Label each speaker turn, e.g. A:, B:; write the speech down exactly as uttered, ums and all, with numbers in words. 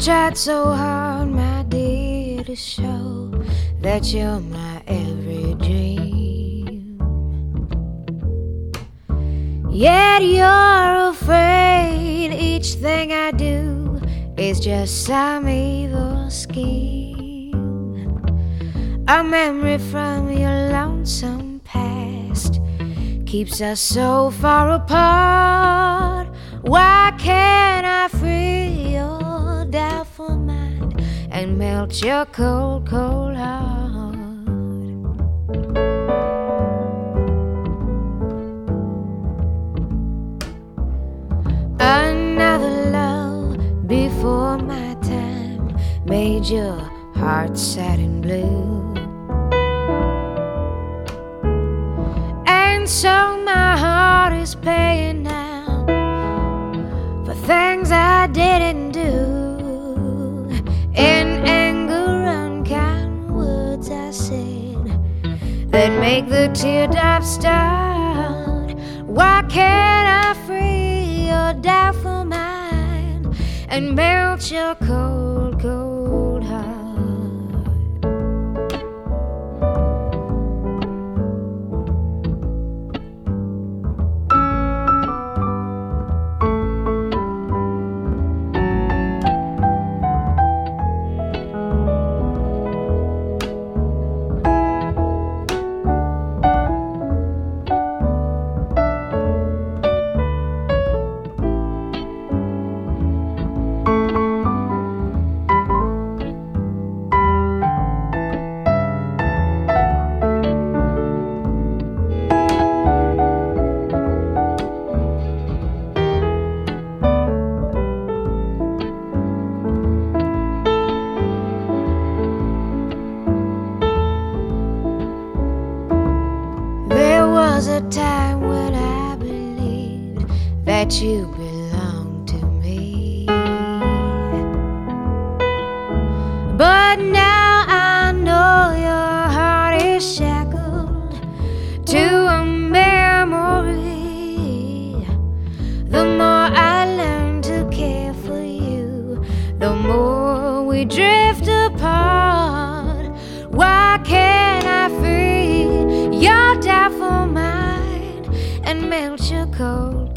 A: tried so hard, my dear, to show that you're my every dream. Yet you're afraid each thing I do is just some evil scheme. A memory from your lonesome past keeps us so far apart. Why can't I free your doubtful mind and melt your cold, cold heart? Another love before my time made your heart sad and blue, and so my heart is paying now for things I didn't do. In anger, unkind words I said that make the teardrops start. Why can't I free your doubtful mind and melt your cold, cold heart? There was a time when I believed that you belonged to me, but now I know your heart is shackled to a memory. The more I learn to care for you, the more we drift apart. Why can't I free your doubtful mind and melt your cold,